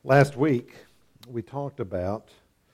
Last week, we talked about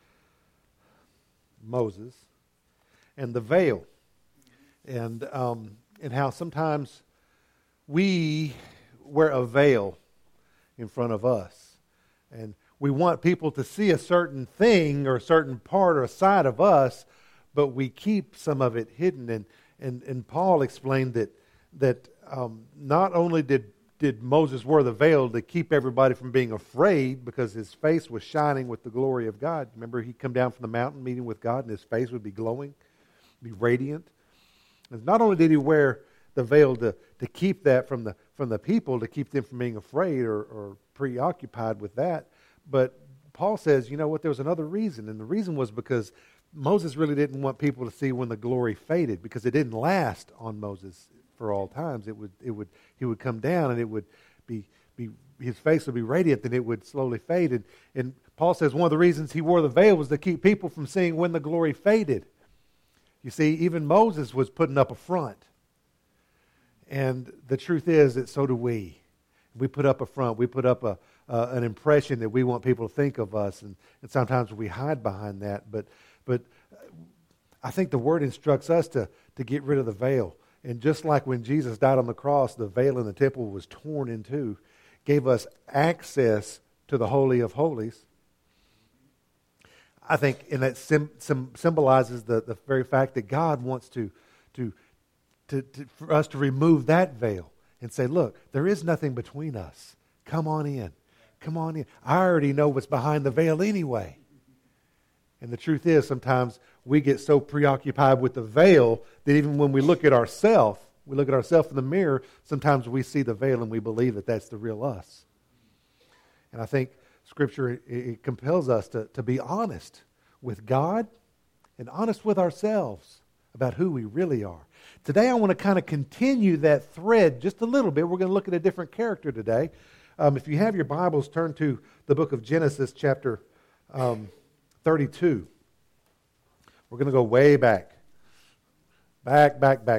Moses and the veil, and how sometimes we wear a veil in front of us, and we want people to see a certain thing or a certain part or a side of us, but we keep some of it hidden. And Paul explained that not only did Moses wear the veil to keep everybody from being afraid because his face was shining with the glory of God. Remember, he'd come down from the mountain meeting with God and his face would be glowing, be radiant. And not only did he wear the veil to keep that from the people, to keep them from being afraid or preoccupied with that, but Paul says, you know what, there was another reason. And the reason was because Moses really didn't want people to see when the glory faded, because it didn't last on Moses for all times. He would come down and it would be his face would be radiant, and it would slowly fade. And Paul says one of the reasons he wore the veil was to keep people from seeing when the glory faded. You see, even Moses was putting up a front. And the truth is that so do we. We put up a front. We put up an impression that we want people to think of us, and sometimes we hide behind that. But I think the Word instructs us to get rid of the veil. And just like when Jesus died on the cross, the veil in the temple was torn in two, gave us access to the Holy of Holies. I think and that symbolizes the very fact that God wants for us to remove that veil and say, look, there is nothing between us. Come on in. Come on in. I already know what's behind the veil anyway. And the truth is, sometimes we get so preoccupied with the veil that even when we look at ourselves in the mirror, sometimes we see the veil and we believe that that's the real us. And I think Scripture, it compels us to be honest with God and honest with ourselves about who we really are. Today I want to kind of continue that thread just a little bit. We're going to look at a different character today. If you have your Bibles, turn to the book of Genesis chapter 32. We're going to go way back. Back.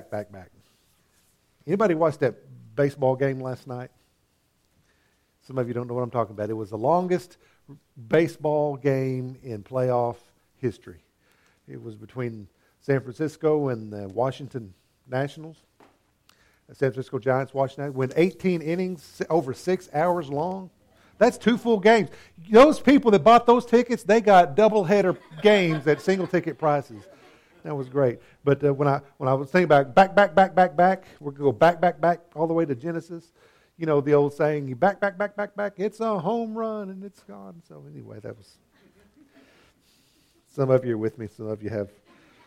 Anybody watched that baseball game last night? Some of you don't know what I'm talking about. It was the longest baseball game in playoff history. It was between San Francisco and the Washington Nationals. The San Francisco Giants, Washington, went 18 innings, over 6 hours long. That's 2 full games. Those people that bought those tickets, they got double-header games at single-ticket prices. That was great. But when I was thinking about back, we're going to go back, all the way to Genesis. You know, the old saying, you back, it's a home run and it's gone. So anyway, that was... Some of you are with me, some of you have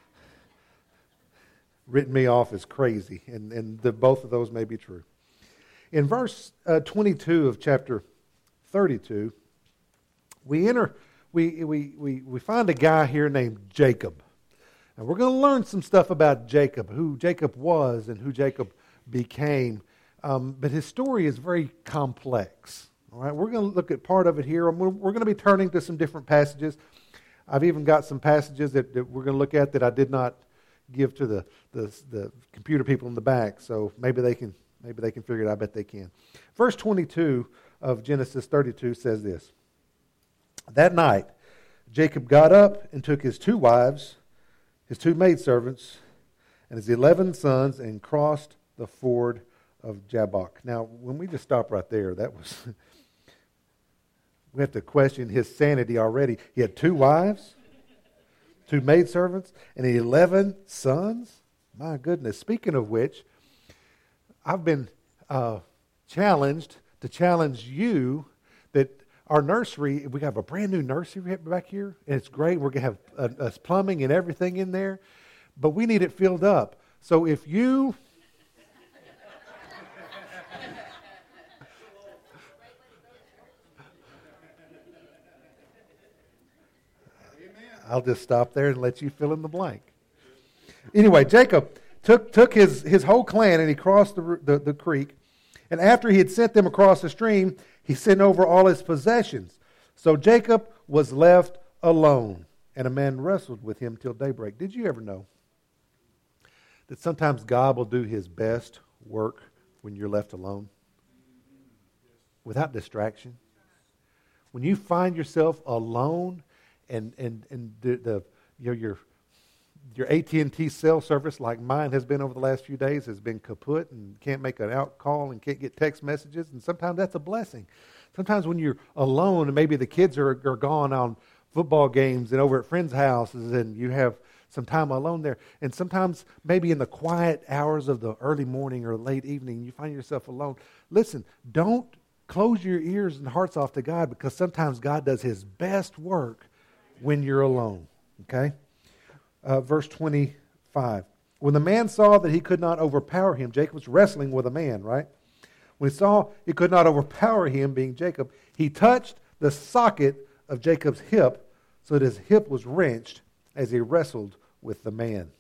written me off as crazy, and both of those may be true. In verse 22 of chapter 32, we find a guy here named Jacob. Now we're going to learn some stuff about Jacob, who Jacob was and who Jacob became. But his story is very complex. All right, we're going to look at part of it here. We're going to be turning to some different passages. I've even got some passages that we're going to look at that I did not give to the computer people in the back. So maybe they can figure it out. I bet they can. Verse 22 of Genesis 32 says this. That night, Jacob got up and took his 2 wives, his 2 maidservants, and his 11 sons, and crossed the ford of Jabbok. Now, when we just stop right there, that was... we have to question his sanity already. He had 2 wives, 2 maidservants, and 11 sons. My goodness. Speaking of which, I've been challenged to challenge you that our nursery, we have a brand new nursery back here, and it's great. We're going to have plumbing and everything in there, but we need it filled up. So if you... I'll just stop there and let you fill in the blank. Anyway, Jacob took his whole clan and he crossed the creek. And after he had sent them across the stream, he sent over all his possessions. So Jacob was left alone, and a man wrestled with him till daybreak. Did you ever know that sometimes God will do his best work when you're left alone? Without distraction. when you find yourself alone and your AT&T cell service, like mine has been over the last few days, has been kaput and can't make an out call and can't get text messages, and sometimes that's a blessing. Sometimes when you're alone and maybe the kids are gone on football games and over at friends' houses and you have some time alone there, and sometimes maybe in the quiet hours of the early morning or late evening you find yourself alone. Listen, don't close your ears and hearts off to God, because sometimes God does His best work when you're alone. Okay? Verse 25. When the man saw that he could not overpower him, Jacob was wrestling with a man, right? When he saw he could not overpower him, being Jacob, he touched the socket of Jacob's hip so that his hip was wrenched as he wrestled with the man.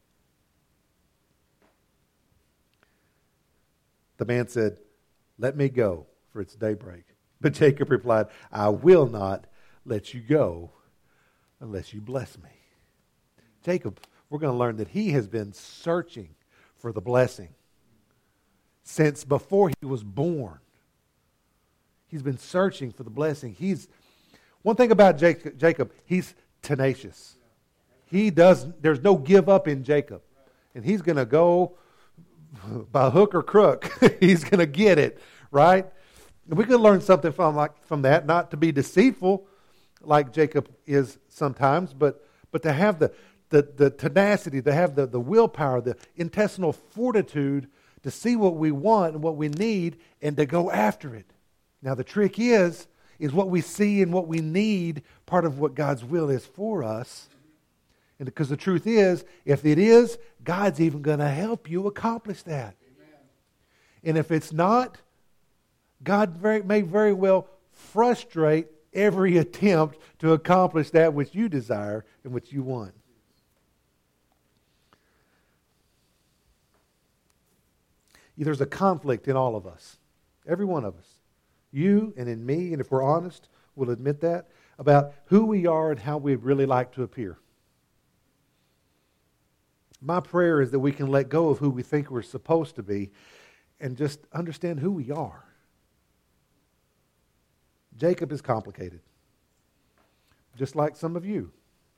The man said, "Let me go, for it's daybreak." But Jacob replied, "I will not let you go unless you bless me." Jacob, we're going to learn that he has been searching for the blessing since before he was born. He's been searching for the blessing. One thing about Jacob, he's tenacious. There's no give up in Jacob. And he's going to go by hook or crook. He's going to get it, right? And we could learn something from that, not to be deceitful like Jacob is sometimes, but to have the tenacity, to have the willpower, the intestinal fortitude to see what we want and what we need and to go after it. Now the trick is what we see and what we need part of what God's will is for us. And because the truth is, if it is, God's even going to help you accomplish that. Amen. And if it's not, God may very well frustrate every attempt to accomplish that which you desire and which you want. There's a conflict in all of us. Every one of us. You and in me, and if we're honest, we'll admit that, about who we are and how we really like to appear. My prayer is that we can let go of who we think we're supposed to be and just understand who we are. Jacob is complicated. Just like some of you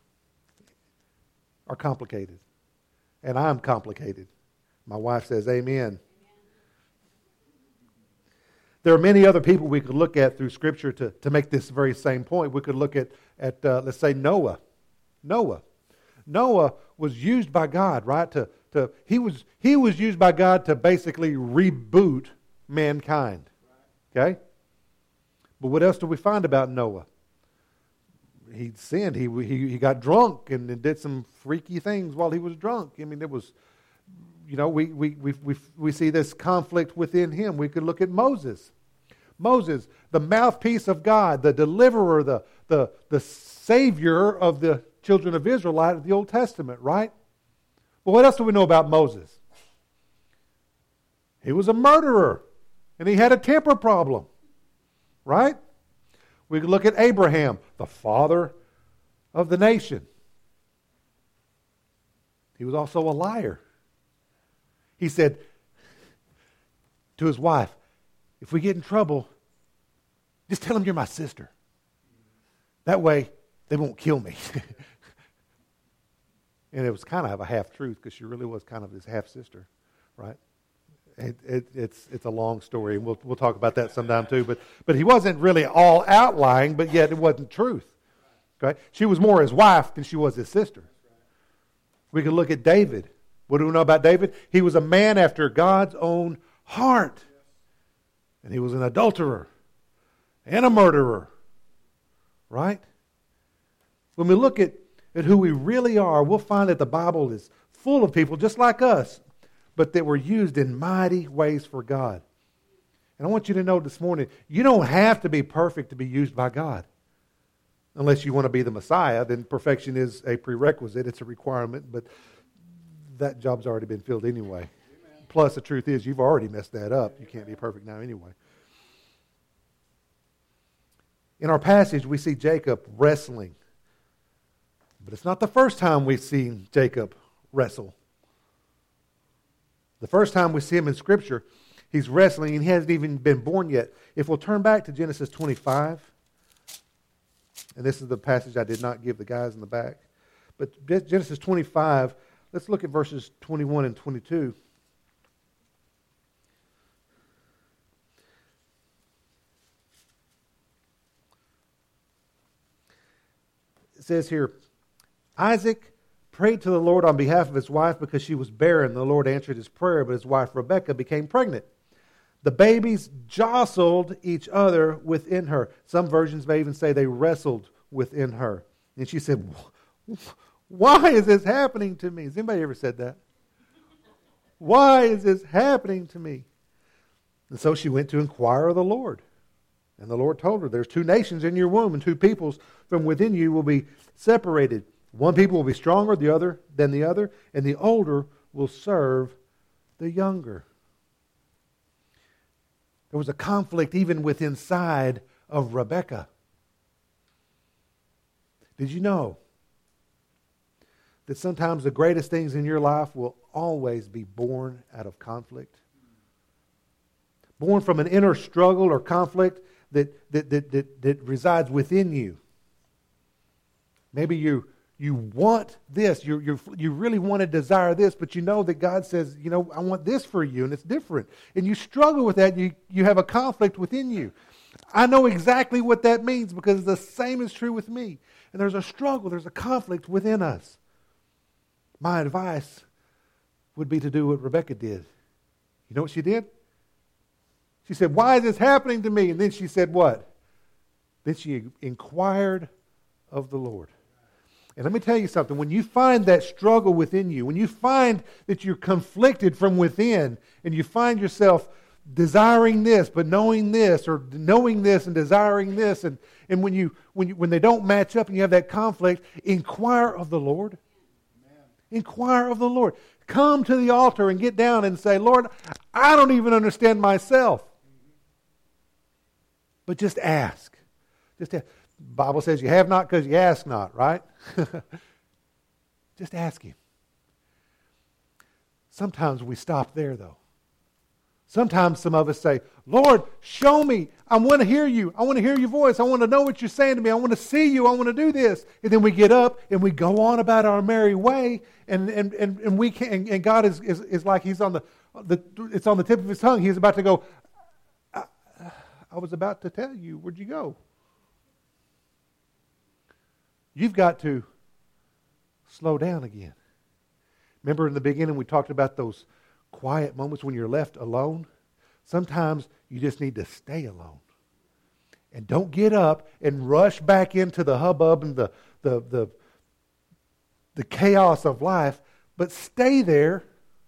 are complicated. And I'm complicated. My wife says amen. There are many other people we could look at through Scripture to make this very same point. We could look at let's say, Noah. Noah was used by God, right? He was used by God to basically reboot mankind. Okay? But what else do we find about Noah? He sinned. He got drunk and did some freaky things while he was drunk. I mean, it was, we see this conflict within him. We could look at Moses. Moses, the mouthpiece of God, the deliverer, the savior of the children of Israel out the Old Testament, right? But what else do we know about Moses? He was a murderer, and he had a temper problem, right? We could look at Abraham, the father of the nation. He was also a liar. He said to his wife, "If we get in trouble, just tell them you're my sister. That way, they won't kill me." And it was kind of a half-truth because she really was kind of his half-sister, right? It's a long story, and we'll talk about that sometime too. But he wasn't really all out lying, but yet it wasn't truth. Okay? She was more his wife than she was his sister. We could look at David. What do we know about David? He was a man after God's own heart. And he was an adulterer and a murderer. Right? When we look at who we really are, we'll find that the Bible is full of people just like us, but that were used in mighty ways for God. And I want you to know this morning, you don't have to be perfect to be used by God. Unless you want to be the Messiah, then perfection is a prerequisite. It's a requirement, but that job's already been filled anyway. Amen. Plus, the truth is, you've already messed that up. You can't be perfect now anyway. In our passage, we see Jacob wrestling. But it's not the first time we've seen Jacob wrestle. The first time we see him in Scripture, he's wrestling and he hasn't even been born yet. If we'll turn back to Genesis 25, And this is the passage I did not give the guys in the back. But Genesis 25, let's look at verses 21 and 22. It says here, Isaac prayed to the Lord on behalf of his wife because she was barren. The Lord answered his prayer, but his wife Rebekah became pregnant. The babies jostled each other within her. Some versions may even say they wrestled within her. And she said, why is this happening to me? Has anybody ever said that? Why is this happening to me? And so she went to inquire of the Lord. And the Lord told her, there's 2 nations in your womb, and 2 peoples from within you will be separated. One people will be stronger than the other, and the older will serve the younger. There was a conflict even within inside of Rebekah. Did you know that sometimes the greatest things in your life will always be born out of conflict? Born from an inner struggle or conflict that resides within you. Maybe you want this, you really want to desire this, but you know that God says, I want this for you, and it's different. And you struggle with that, you have a conflict within you. I know exactly what that means because the same is true with me. And there's a struggle, there's a conflict within us. My advice would be to do what Rebekah did. You know what she did? She said, why is this happening to me? And then she said what? Then she inquired of the Lord. And let me tell you something. When you find that struggle within you, when you find that you're conflicted from within, and you find yourself desiring this, but knowing this, or knowing this and desiring this, and when they don't match up and you have that conflict, inquire of the Lord. Amen. Inquire of the Lord. Come to the altar and get down and say, Lord, I don't even understand myself. But just ask. Just ask. The Bible says you have not because you ask not, right? Just ask Him. Sometimes we stop there, though. Sometimes some of us say, Lord, show me. I want to hear you. I want to hear your voice. I want to know what you're saying to me. I want to see you. I want to do this. And then we get up and we go on about our merry way. And we can. And God is like He's on it's on the tip of His tongue. He's about to go, I was about to tell you. Where'd you go? You've got to slow down again. Remember in the beginning we talked about those quiet moments when you're left alone? Sometimes you just need to stay alone. And don't get up and rush back into the hubbub and the chaos of life, but stay there.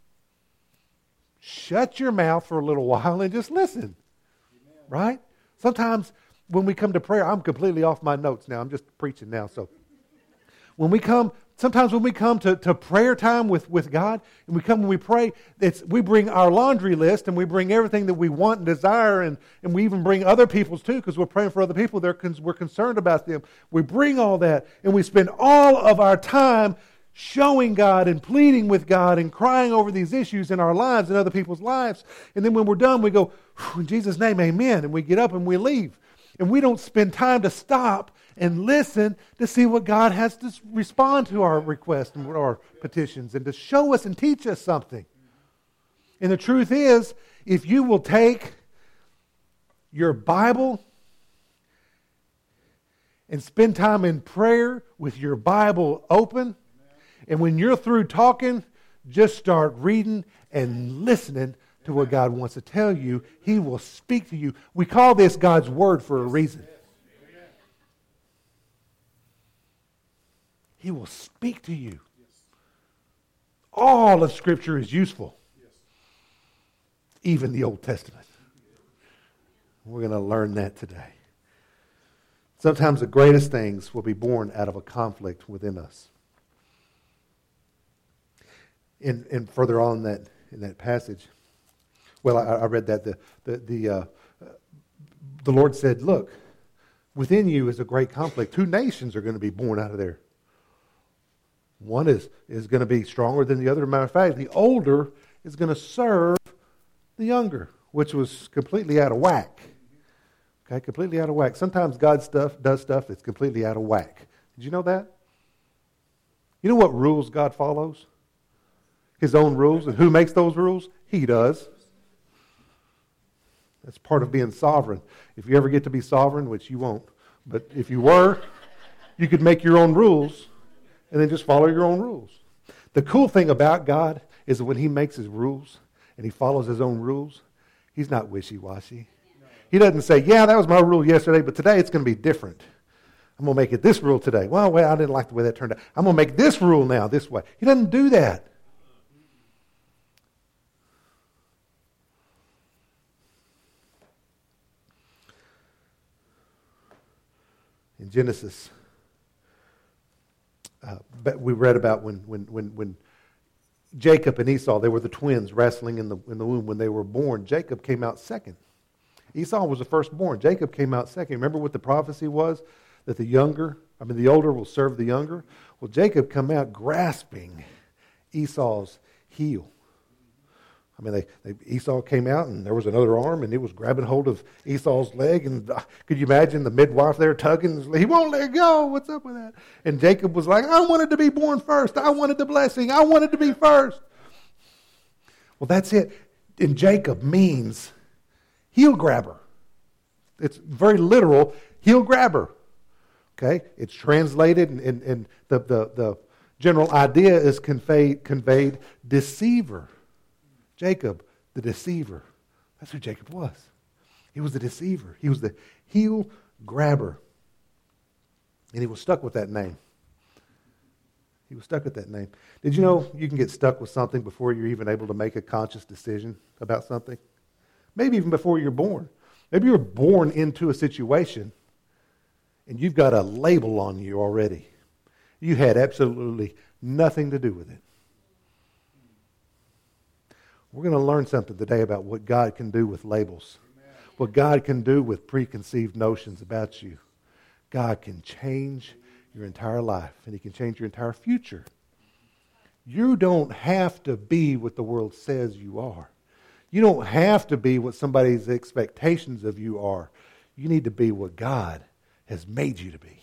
Shut your mouth for a little while and just listen. Amen. Right? Sometimes when we come to prayer, I'm completely off my notes now. I'm just preaching now. So sometimes when we come to prayer time with God, and when we pray, we bring our laundry list and we bring everything that we want and desire, and we even bring other people's too, because we're praying for other people. We're concerned about them. We bring all that, and we spend all of our time showing God and pleading with God and crying over these issues in our lives and other people's lives. And then when we're done, we go, in Jesus' name, amen, and we get up and we leave. And we don't spend time to stop and listen to see what God has to respond to our requests and our petitions and to show us and teach us something. And the truth is, if you will take your Bible and spend time in prayer with your Bible open, and when you're through talking, just start reading and listening to what God wants to tell you. He will speak to you. We call this God's Word for a reason. He will speak to you. All of Scripture is useful. Even the Old Testament. We're going to learn that today. Sometimes the greatest things will be born out of a conflict within us. And further on in that passage, well, I read that the Lord said, look, within you is a great conflict. 2 nations are going to be born out of there. One is going to be stronger than the other. As a matter of fact, the older is going to serve the younger, which was completely out of whack. Okay, completely out of whack. Sometimes God does stuff that's completely out of whack. Did you know that? You know what rules God follows? His own rules. And who makes those rules? He does. That's part of being sovereign. If you ever get to be sovereign, which you won't, but if you were, you could make your own rules and then just follow your own rules. The cool thing about God is that when he makes his rules and he follows his own rules, he's not wishy-washy. He doesn't say, yeah, that was my rule yesterday, but today it's going to be different. I'm going to make it this rule today. Well, I didn't like the way that turned out. I'm going to make this rule now this way. He doesn't do that. In Genesis, we read about when Jacob and Esau, they were the twins wrestling in the womb. When they were born, Jacob came out second. Esau was the firstborn. Jacob came out second. Remember what the prophecy was? That the older will serve the younger. Well, Jacob come out grasping Esau's heel. Esau came out and there was another arm and it was grabbing hold of Esau's leg. And could you imagine the midwife there tugging? He won't let go. What's up with that? And Jacob was like, I wanted to be born first. I wanted the blessing. I wanted to be first. Well, that's it. And Jacob means heel grabber. It's very literal, heel grabber. Okay? It's translated and the general idea is conveyed deceiver. Jacob, the deceiver. That's who Jacob was. He was the deceiver. He was the heel grabber. And he was stuck with that name. He was stuck with that name. Did you know you can get stuck with something before you're even able to make a conscious decision about something? Maybe even before you're born. Maybe you're born into a situation and you've got a label on you already. You had absolutely nothing to do with it. We're going to learn something today about what God can do with labels. Amen. What God can do with preconceived notions about you. God can change your entire life and he can change your entire future. You don't have to be what the world says you are. You don't have to be what somebody's expectations of you are. You need to be what God has made you to be.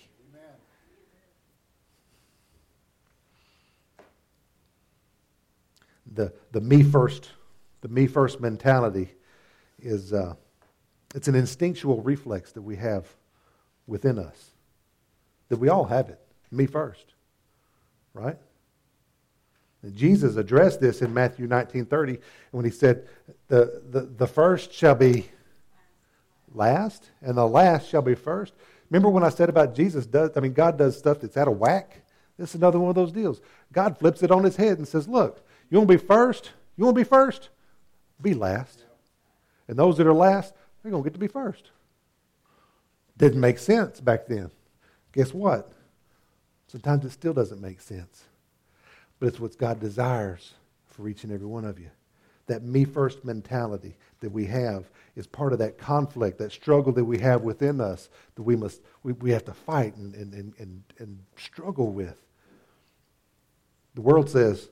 Amen. The me first mentality is it's an instinctual reflex that we have within us. That we all have it. Me first. Right? And Jesus addressed this in Matthew 19:30 when he said, the first shall be last, and the last shall be first. Remember when I said about God does stuff that's out of whack? This is another one of those deals. God flips it on his head and says, look, you want to be first? You want to be first? Be last. And those that are last, they're going to get to be first. Didn't make sense back then. Guess what? Sometimes it still doesn't make sense. But it's what God desires for each and every one of you. That me first mentality that we have is part of that conflict, that struggle that we have within us that we have to fight and struggle with. The world says,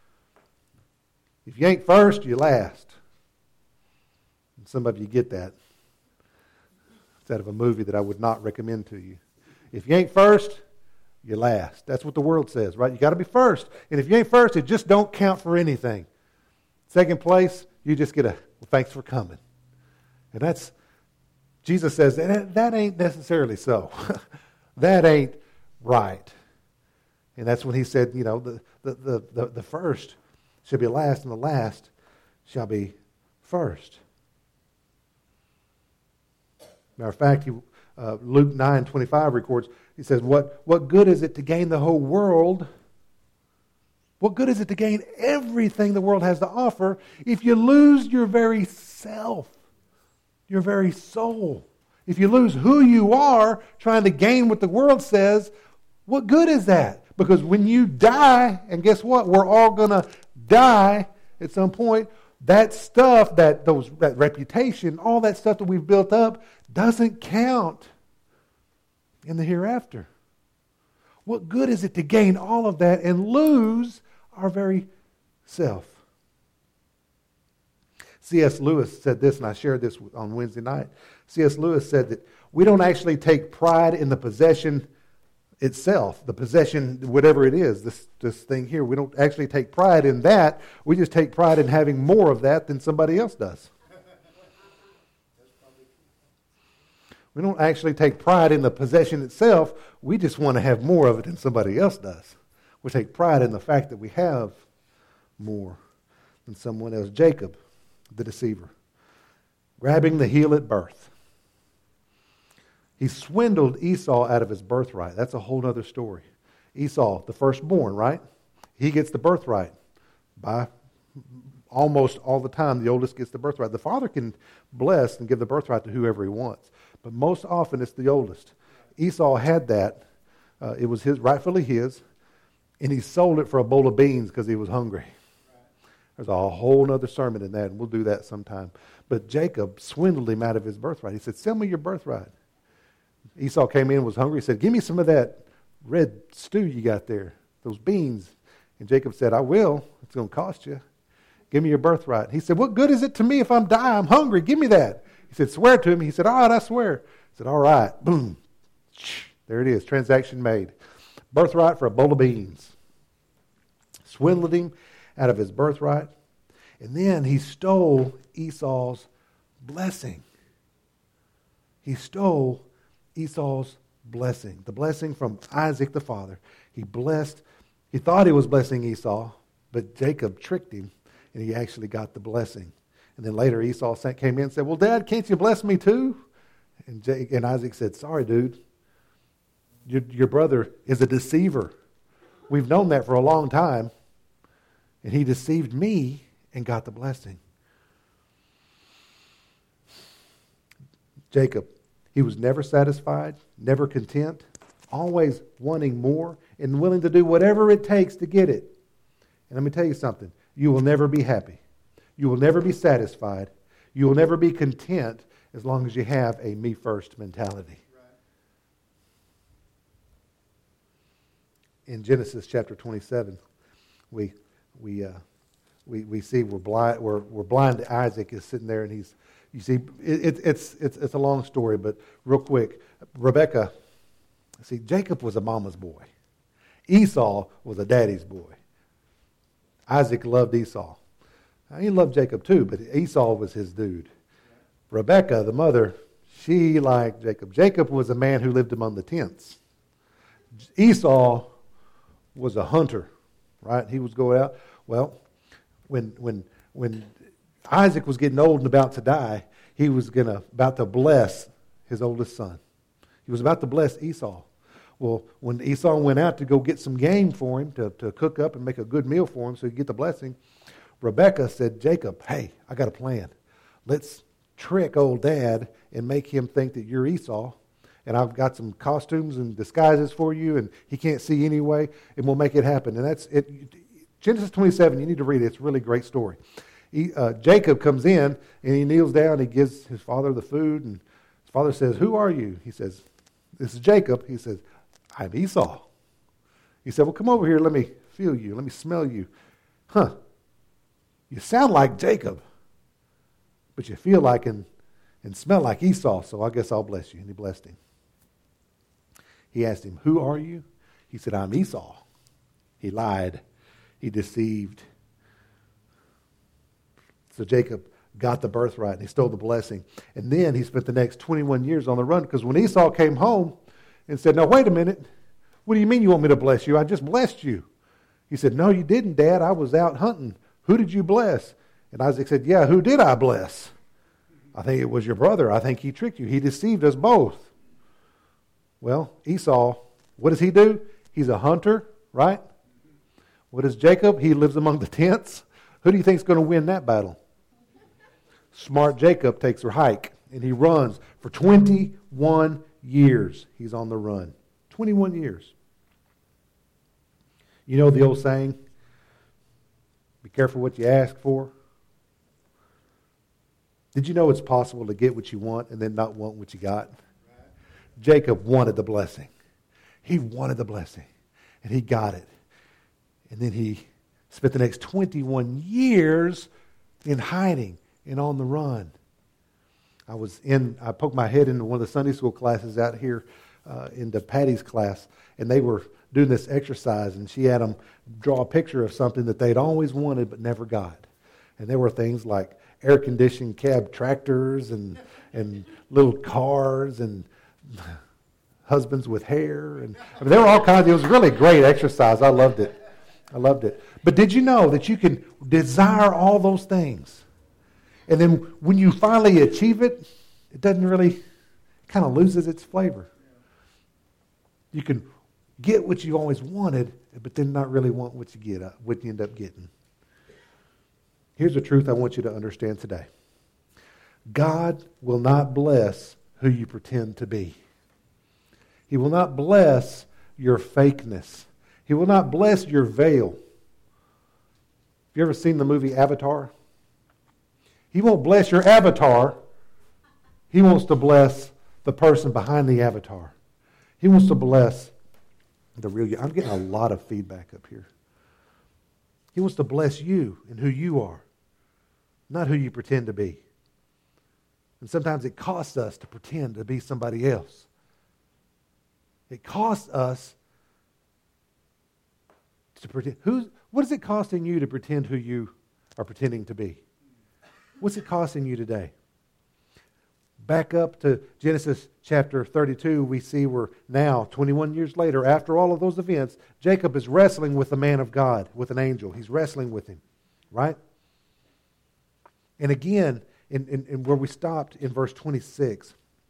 if you ain't first, you're last. And some of you get that. It's out of a movie that I would not recommend to you. If you ain't first, you're last. That's what the world says, right? You got to be first. And if you ain't first, it just don't count for anything. Second place, you just get thanks for coming. And that's, Jesus says, that ain't necessarily so. That ain't right. And that's when he said, the first shall be last and the last shall be first. Matter of fact, Luke 9:25 records, he says, what good is it to gain the whole world? What good is it to gain everything the world has to offer if you lose your very self, your very soul? If you lose who you are trying to gain what the world says, what good is that? Because when you die, and guess what? We're all going to die at some point. That stuff, that reputation, all that stuff that we've built up doesn't count in the hereafter. What good is it to gain all of that and lose our very self? C.S. Lewis said this, and I shared this on Wednesday night. C.S. Lewis said that we don't actually take pride in the possession itself, the possession, whatever it is, this thing here. We don't actually take pride in that. We just take pride in having more of that than somebody else does. We don't actually take pride in the possession itself. We just want to have more of it than somebody else does. We take pride in the fact that we have more than someone else. Jacob, the deceiver, grabbing the heel at birth. He swindled Esau out of his birthright. That's a whole other story. Esau, the firstborn, right? He gets the birthright. By almost all the time, the oldest gets the birthright. The father can bless and give the birthright to whoever he wants. But most often it's the oldest. Esau had that. It was rightfully his. And he sold it for a bowl of beans because he was hungry. There's a whole other sermon in that, and we'll do that sometime. But Jacob swindled him out of his birthright. He said, sell me your birthright. Esau came in and was hungry. He said, give me some of that red stew you got there, those beans. And Jacob said, I will. It's going to cost you. Give me your birthright. He said, what good is it to me if I'm dying? I'm hungry. Give me that. He said, swear to me. He said, all right, I swear. He said, all right. Boom. There it is. Transaction made. Birthright for a bowl of beans. Swindled him out of his birthright. And then he stole Esau's blessing. He stole Esau's blessing. The blessing from Isaac the father. He thought he was blessing Esau, but Jacob tricked him, and he actually got the blessing. And then later Esau came in and said, well, Dad, can't you bless me too? And Isaac said, sorry, dude. Your brother is a deceiver. We've known that for a long time. And he deceived me and got the blessing. Jacob, he was never satisfied, never content, always wanting more and willing to do whatever it takes to get it. And let me tell you something. You will never be happy. You will never be satisfied. You will never be content as long as you have a me first mentality. In Genesis chapter 27, we see we're blind. Isaac is sitting there, and you see it's a long story, but real quick, Rebekah. See, Jacob was a mama's boy. Esau was a daddy's boy. Isaac loved Esau. He loved Jacob too, but Esau was his dude. Rebekah, the mother, she liked Jacob. Jacob was a man who lived among the tents. Esau was a hunter, right? He was going out. Well, when Isaac was getting old and about to die, he was about to bless his oldest son. He was about to bless Esau. Well, when Esau went out to go get some game for him, to cook up and make a good meal for him so he'd get the blessing, Rebekah said, Jacob, hey, I got a plan. Let's trick old dad and make him think that you're Esau. And I've got some costumes and disguises for you, and he can't see anyway, and we'll make it happen. And that's it. Genesis 27, you need to read it. It's a really great story. Jacob comes in, and he kneels down. He gives his father the food, and his father says, who are you? He says, this is Jacob. He says, I'm Esau. He said, well, come over here. Let me feel you. Let me smell you. Huh. You sound like Jacob, but you feel like and smell like Esau, so I guess I'll bless you. And he blessed him. He asked him, who are you? He said, I'm Esau. He lied. He deceived. So Jacob got the birthright, and he stole the blessing. And then he spent the next 21 years on the run, because when Esau came home and said, now wait a minute, what do you mean you want me to bless you? I just blessed you. He said, no, you didn't, Dad. I was out hunting. Who did you bless? And Isaac said, yeah, who did I bless? I think it was your brother. I think he tricked you. He deceived us both. Well, Esau, what does he do? He's a hunter, right? What is Jacob? He lives among the tents. Who do you think is going to win that battle? Smart Jacob takes a hike, and he runs for 21 years. He's on the run. 21 years. You know the old saying, be careful what you ask for. Did you know it's possible to get what you want and then not want what you got? Jacob wanted the blessing. He wanted the blessing, and he got it. And then he spent the next 21 years in hiding. and on the run. I poked my head into one of the Sunday school classes out here into Patty's class, and they were doing this exercise, and she had them draw a picture of something that they'd always wanted but never got. And there were things like air-conditioned cab tractors and little cars and husbands with hair. And there were all kinds. It was a really great exercise. I loved it. But did you know that you can desire all those things? And then when you finally achieve it, it doesn't really, kind of loses its flavor. You can get what you always wanted, but then not really want what you end up getting. Here's the truth I want you to understand today. God will not bless who you pretend to be. He will not bless your fakeness. He will not bless your veil. Have you ever seen the movie Avatar? He won't bless your avatar. He wants to bless the person behind the avatar. He wants to bless the real you. I'm getting a lot of feedback up here. He wants to bless you and who you are, not who you pretend to be. And sometimes it costs us to pretend to be somebody else. It costs us to pretend. What is it costing you to pretend who you are pretending to be? What's it costing you today? Back up to Genesis chapter 32, we see we're now, 21 years later, after all of those events, Jacob is wrestling with the man of God, with an angel. He's wrestling with him, right? And again, in where we stopped in verse 26,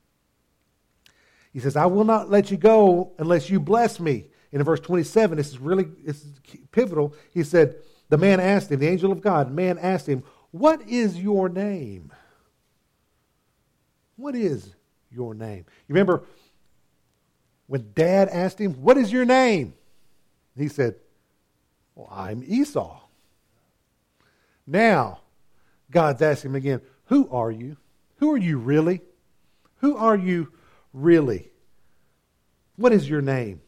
he says, I will not let you go unless you bless me. And in verse 27, this is pivotal. He said, the man asked him, the angel of God, man asked him, what is your name? What is your name? You remember when Dad asked him, what is your name? He said, well, I'm Esau. Now, God's asking him again, who are you? Who are you really? Who are you really? What is your name?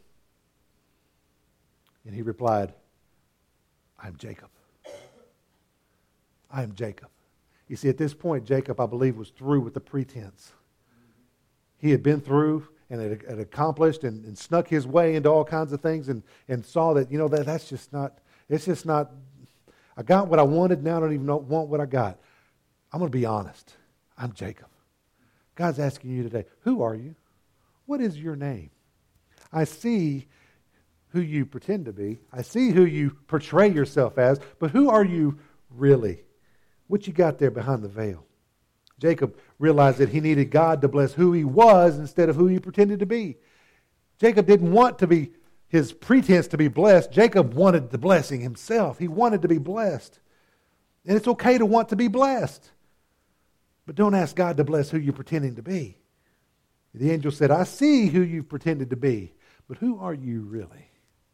And he replied, I'm Jacob. I am Jacob. You see, at this point, Jacob, I believe, was through with the pretense. He had been through and had accomplished and snuck his way into all kinds of things and saw that, that's just not, it's just not, I got what I wanted, now I don't even want what I got. I'm going to be honest. I'm Jacob. God's asking you today, who are you? What is your name? I see who you pretend to be. I see who you portray yourself as, but who are you really? What you got there behind the veil? Jacob realized that he needed God to bless who he was instead of who he pretended to be. Jacob didn't want to be his pretense to be blessed. Jacob wanted the blessing himself. He wanted to be blessed. And it's okay to want to be blessed. But don't ask God to bless who you're pretending to be. The angel said, I see who you've pretended to be, but who are you really?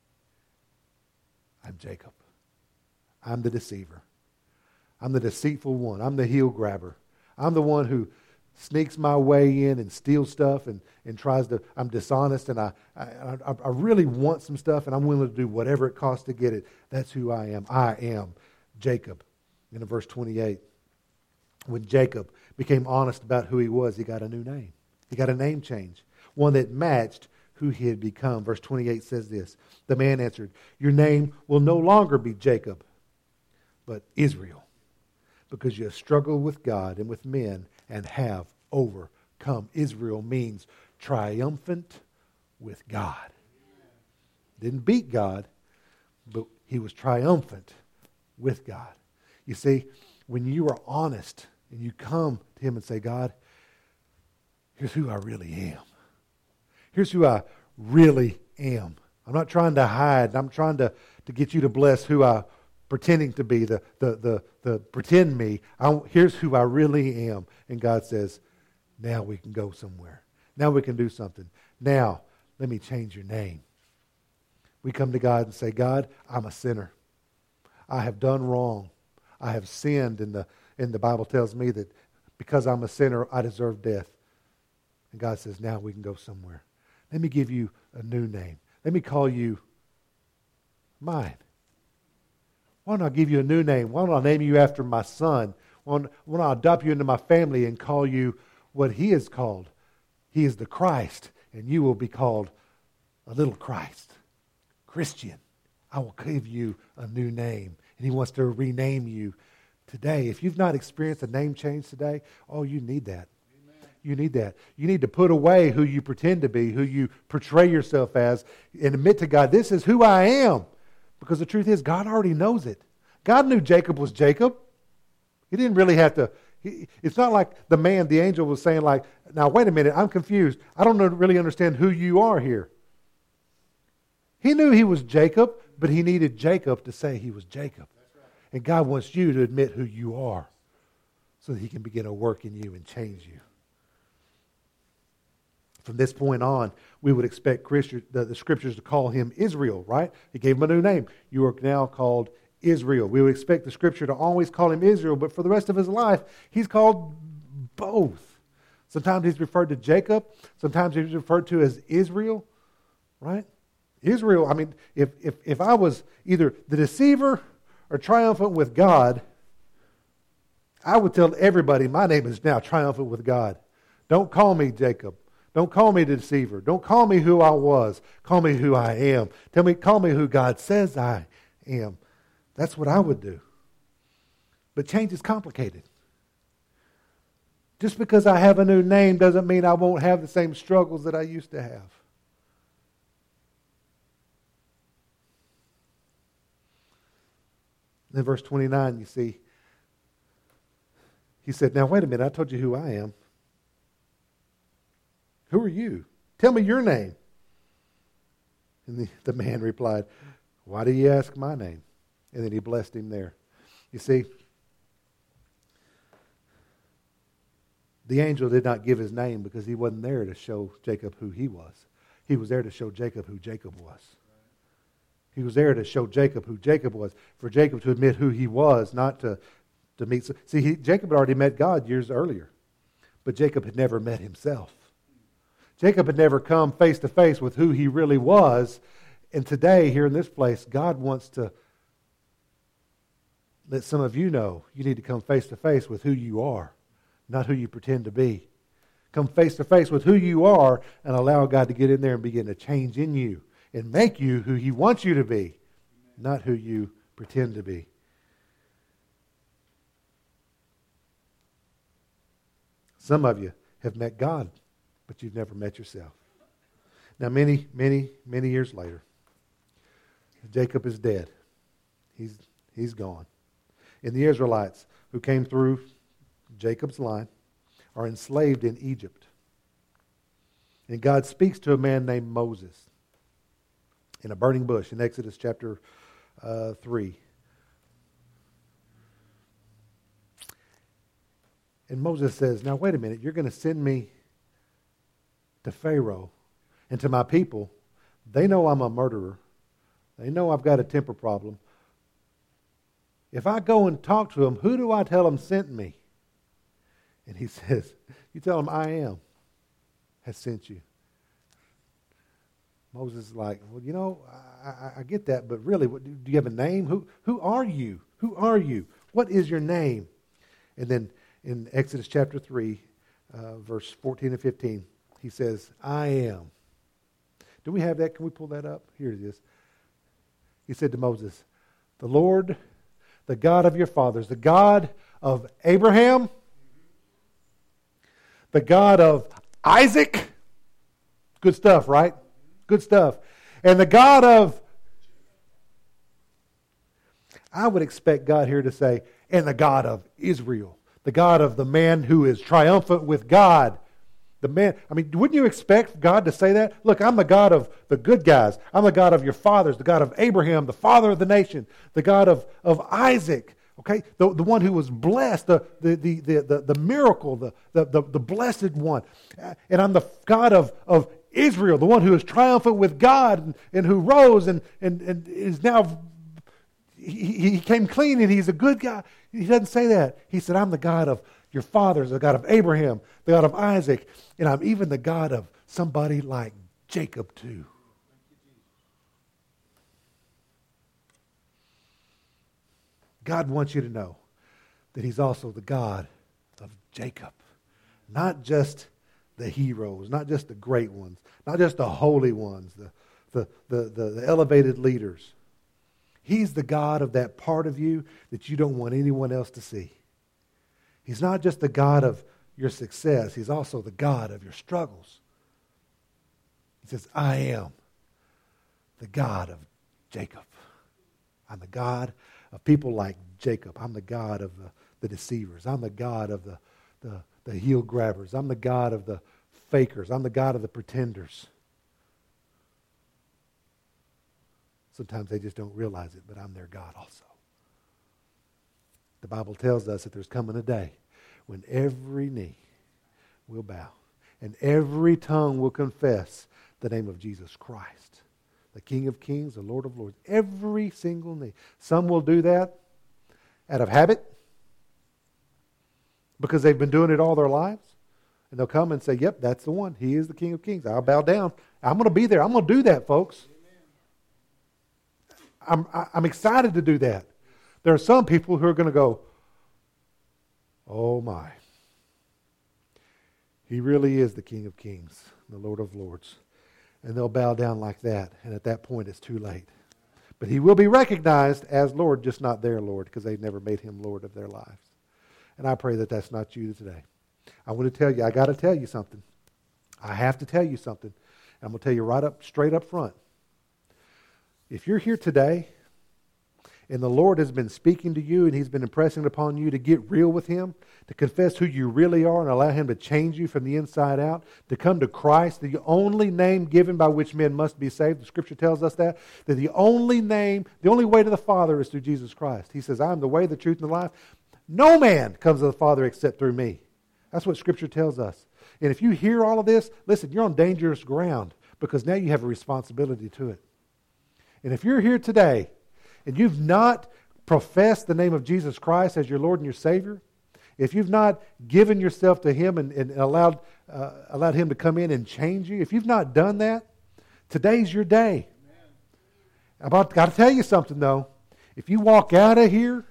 I'm Jacob. I'm the deceiver. I'm the deceitful one. I'm the heel grabber. I'm the one who sneaks my way in and steals stuff and tries to, I'm dishonest and I really want some stuff and I'm willing to do whatever it costs to get it. That's who I am. I am Jacob. In verse 28, when Jacob became honest about who he was, he got a new name. He got a name change, one that matched who he had become. Verse 28 says this, the man answered, your name will no longer be Jacob, but Israel, because you have struggled with God and with men and have overcome. Israel means triumphant with God. Didn't beat God, but he was triumphant with God. You see, when you are honest and you come to him and say, God, here's who I really am. Here's who I really am. I'm not trying to hide. I'm trying to get you to bless who I pretending to be, the pretend me. Here's who I really am. And God says, now we can go somewhere. Now we can do something. Now, let me change your name. We come to God and say, God, I'm a sinner. I have done wrong. I have sinned, and the Bible tells me that because I'm a sinner, I deserve death. And God says, now we can go somewhere. Let me give you a new name. Let me call you mine. Why don't I give you a new name? Why don't I name you after my son? I want to adopt you into my family and call you what he is called. He is the Christ, and you will be called a little Christ. Christian. I will give you a new name. And he wants to rename you today. If you've not experienced a name change today, you need that. Amen. You need that. You need to put away who you pretend to be, who you portray yourself as, and admit to God, this is who I am. Because the truth is, God already knows it. God knew Jacob was Jacob. He didn't really have to. It's not like the angel was saying like, now wait a minute, I'm confused. I don't really understand who you are here. He knew he was Jacob, but he needed Jacob to say he was Jacob. Right. And God wants you to admit who you are so that he can begin to work in you and change you. From this point on, we would expect the scriptures to call him Israel, right? He gave him a new name. You are now called Israel. We would expect the scripture to always call him Israel, but for the rest of his life, he's called both. Sometimes he's referred to Jacob. Sometimes he's referred to as Israel, right? Israel, I mean, if I was either the deceiver or triumphant with God, I would tell everybody my name is now triumphant with God. Don't call me Jacob. Don't call me the deceiver. Don't call me who I was. Call me who I am. Call me who God says I am. That's what I would do. But change is complicated. Just because I have a new name doesn't mean I won't have the same struggles that I used to have. In verse 29, you see, he said, now wait a minute, I told you who I am. Who are you? Tell me your name. And the man replied, why do you ask my name? And then he blessed him there. You see, the angel did not give his name because he wasn't there to show Jacob who he was. He was there to show Jacob who Jacob was. He was there to show Jacob who Jacob was. For Jacob to admit who he was, not to meet. See, Jacob had already met God years earlier. But Jacob had never met himself. Jacob had never come face to face with who he really was. And today, here in this place, God wants to let some of you know you need to come face to face with who you are, not who you pretend to be. Come face to face with who you are and allow God to get in there and begin to change in you and make you who he wants you to be, not who you pretend to be. Some of you have met God, but you've never met yourself. Now, many, many, many years later, Jacob is dead. He's gone. And the Israelites who came through Jacob's line are enslaved in Egypt. And God speaks to a man named Moses in a burning bush in Exodus chapter 3. And Moses says, now wait a minute, you're going to send me to Pharaoh and to my people. They know I'm a murderer. They know I've got a temper problem. If I go and talk to them, who do I tell them sent me? And he says, you tell them I am has sent you. Moses is like, well, you know, I get that, but really, do you have a name? Who are you? Who are you? What is your name? And then in Exodus chapter 3, verse 14 and 15, he says, I am. Do we have that? Can we pull that up? Here it is. He said to Moses, the Lord, the God of your fathers, the God of Abraham, the God of Isaac. Good stuff, right? Good stuff. And the God of, I would expect God here to say, and the God of Israel. The God of the man who is triumphant with God. The man, I mean, wouldn't you expect God to say that? Look, I'm the God of the good guys. I'm the God of your fathers, the God of Abraham, the father of the nation, the God of Isaac. Okay, the one who was blessed, the miracle, the blessed one. And I'm the God of Israel, the one who is triumphant with God and who rose and is now, he came clean and he's a good guy. He doesn't say that. He said, I'm the God of your fathers, the God of Abraham, the God of Isaac, and I'm even the God of somebody like Jacob too. God wants you to know that He's also the God of Jacob. Not just the heroes, not just the great ones, not just the holy ones, the elevated leaders. He's the God of that part of you that you don't want anyone else to see. He's not just the God of your success. He's also the God of your struggles. He says, I am the God of Jacob. I'm the God of people like Jacob. I'm the God of the deceivers. I'm the God of the heel grabbers. I'm the God of the fakers. I'm the God of the pretenders. Sometimes they just don't realize it, but I'm their God also. The Bible tells us that there's coming a day when every knee will bow and every tongue will confess the name of Jesus Christ, the King of Kings, the Lord of Lords. Every single knee. Some will do that out of habit because they've been doing it all their lives. And they'll come and say, yep, that's the one. He is the King of Kings. I'll bow down. I'm going to be there. I'm going to do that, folks. I'm excited to do that. There are some people who are going to go, oh my. He really is the King of Kings, the Lord of Lords. And they'll bow down like that. And at that point, it's too late. But He will be recognized as Lord, just not their Lord, because they've never made Him Lord of their lives. And I pray that that's not you today. I want to tell you, I got to tell you something. I have to tell you something. I'm going to tell you straight up front. If you're here today and the Lord has been speaking to you and He's been impressing upon you to get real with Him, to confess who you really are and allow Him to change you from the inside out, to come to Christ, the only name given by which men must be saved. The Scripture tells us that the only way to the Father is through Jesus Christ. He says, I am the way, the truth, and the life. No man comes to the Father except through me. That's what Scripture tells us. And if you hear all of this, listen, you're on dangerous ground because now you have a responsibility to it. And if you're here today and you've not professed the name of Jesus Christ as your Lord and your Savior, if you've not given yourself to Him and allowed Him to come in and change you, if you've not done that, today's your day. I've got to tell you something though. If you walk out of here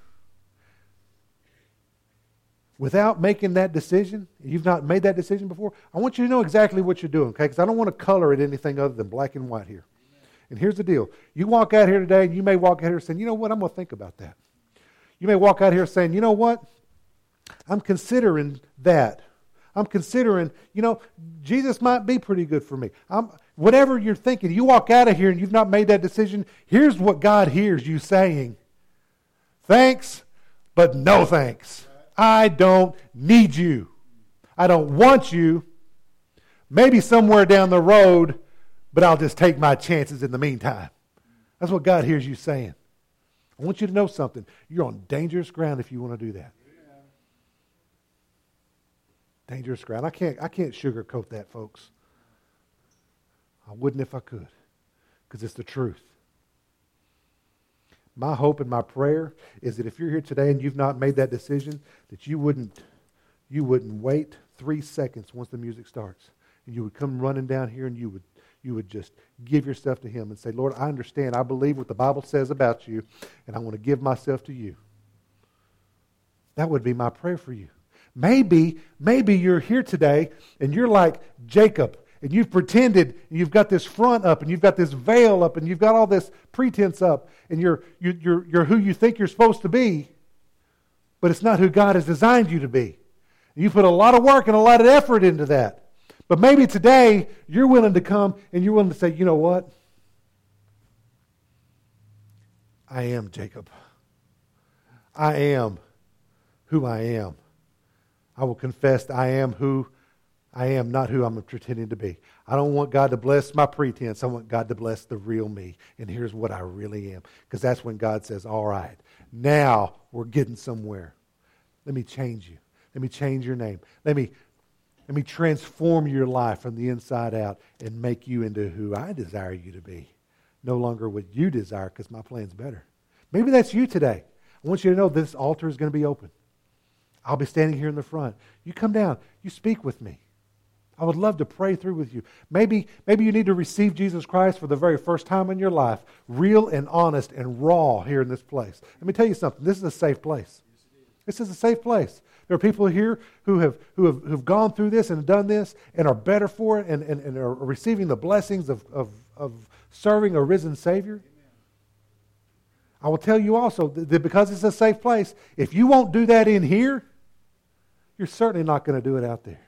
without making that decision, you've not made that decision before, I want you to know exactly what you're doing, okay? Because I don't want to color it anything other than black and white here. And here's the deal. You walk out here today and you may walk out here saying, you know what, I'm going to think about that. You may walk out here saying, you know what, I'm considering that. I'm considering, Jesus might be pretty good for me. Whatever you're thinking, you walk out of here and you've not made that decision, here's what God hears you saying. Thanks, but no thanks. I don't need you. I don't want you. Maybe somewhere down the road, but I'll just take my chances in the meantime. That's what God hears you saying. I want you to know something. You're on dangerous ground if you want to do that. Dangerous ground. I can't sugarcoat that, folks. I wouldn't if I could, because it's the truth. My hope and my prayer is that if you're here today and you've not made that decision, that you wouldn't wait 3 seconds once the music starts. And you would come running down here and you would just give yourself to Him and say, Lord, I understand. I believe what the Bible says about you, and I want to give myself to you. That would be my prayer for you. Maybe you're here today and you're like Jacob, and you've pretended, and you've got this front up, and you've got this veil up, and you've got all this pretense up, and you're who you think you're supposed to be, but it's not who God has designed you to be. You put a lot of work and a lot of effort into that. But maybe today you're willing to come and you're willing to say, you know what? I am Jacob. I am who I am. I will confess that I am who I am, not who I'm pretending to be. I don't want God to bless my pretense. I want God to bless the real me. And here's what I really am. Because that's when God says, all right, now we're getting somewhere. Let me change you. Let me change your name. Let me transform your life from the inside out and make you into who I desire you to be. No longer what you desire, because my plan's better. Maybe that's you today. I want you to know this altar is going to be open. I'll be standing here in the front. You come down. You speak with me. I would love to pray through with you. Maybe you need to receive Jesus Christ for the very first time in your life, real and honest and raw here in this place. Let me tell you something. This is a safe place. This is a safe place. There are people here who have gone through this and done this and are better for it and are receiving the blessings of serving a risen Savior. I will tell you also that because it's a safe place, if you won't do that in here, you're certainly not going to do it out there.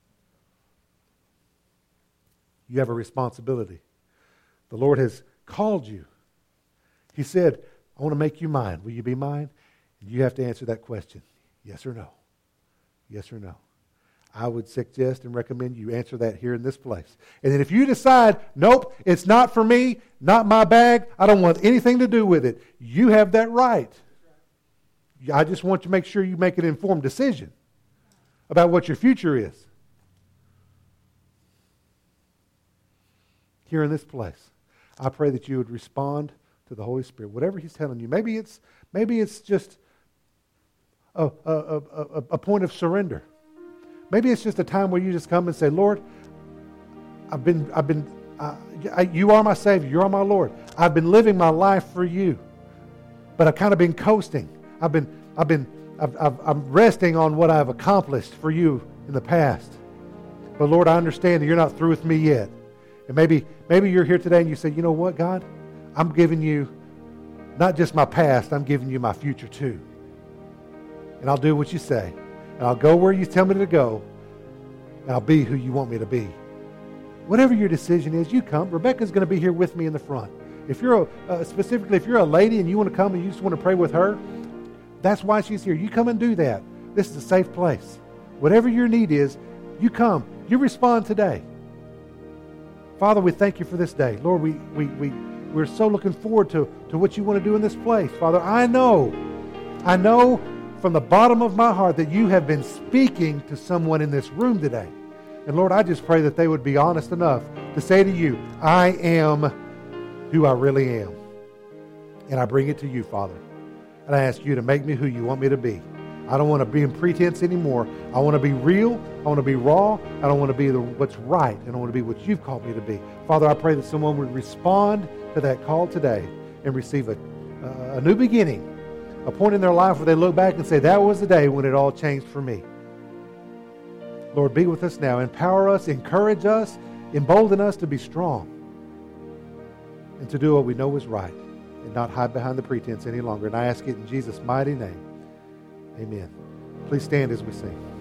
You have a responsibility. The Lord has called you. He said, I want to make you mine. Will you be mine? And you have to answer that question. Yes or no? Yes or no? I would suggest and recommend you answer that here in this place. And then if you decide, nope, it's not for me, not my bag, I don't want anything to do with it, you have that right. I just want to make sure you make an informed decision about what your future is. Here in this place, I pray that you would respond to the Holy Spirit. Whatever He's telling you, maybe it's just a point of surrender. Maybe it's just a time where you just come and say, Lord, you are my Savior. You are my Lord. I've been living my life for you, but I've kind of been coasting. I'm resting on what I've accomplished for you in the past. But Lord, I understand that you're not through with me yet. And maybe you're here today and you say, you know what, God? I'm giving you not just my past, I'm giving you my future too. And I'll do what you say. And I'll go where you tell me to go. And I'll be who you want me to be. Whatever your decision is, you come. Rebecca's going to be here with me in the front. If you're specifically, if you're a lady and you want to come and you just want to pray with her, that's why she's here. You come and do that. This is a safe place. Whatever your need is, you come. You respond today. Father, we thank you for this day. Lord, we're so looking forward to what you want to do in this place. Father, I know from the bottom of my heart that you have been speaking to someone in this room today. And Lord, I just pray that they would be honest enough to say to you, I am who I really am. And I bring it to you, Father. And I ask you to make me who you want me to be. I don't want to be in pretense anymore. I want to be real. I want to be raw. I don't want to be what's right. I don't want to be what you've called me to be. Father, I pray that someone would respond to that call today and receive a new beginning, a point in their life where they look back and say, that was the day when it all changed for me. Lord, be with us now. Empower us, encourage us, embolden us to be strong and to do what we know is right and not hide behind the pretense any longer. And I ask it in Jesus' mighty name. Amen. Please stand as we sing.